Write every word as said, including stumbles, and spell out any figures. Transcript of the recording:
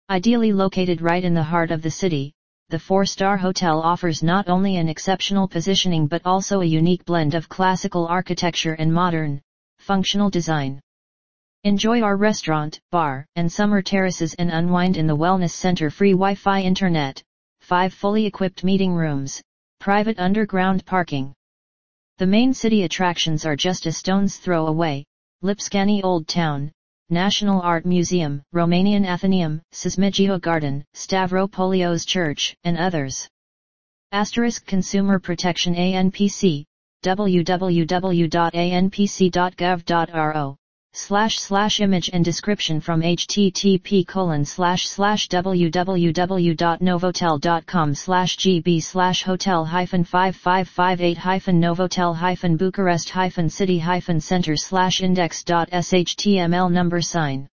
Ideally located right in the heart of the city, the four-star hotel offers not only an exceptional positioning but also a unique blend of classical architecture and modern, functional design. Enjoy our restaurant, bar, and summer terraces and unwind in the wellness center. Free Wi-Fi internet, five fully equipped meeting rooms, private underground parking. The main city attractions are just a stone's throw away: Lipscani Old Town, National Art Museum, Romanian Athenaeum, Sismigio Garden, Stavropolios Church, and others. Asterisk Consumer Protection A N P C, w w w dot a n p c dot gov dot r o, slash slash image and description from http colon slash slash www dot novotel dot com slash gb slash hotel hyphen five five five eight hyphen novotel hyphen bucharest hyphen city hyphen center slash index dot html number sign.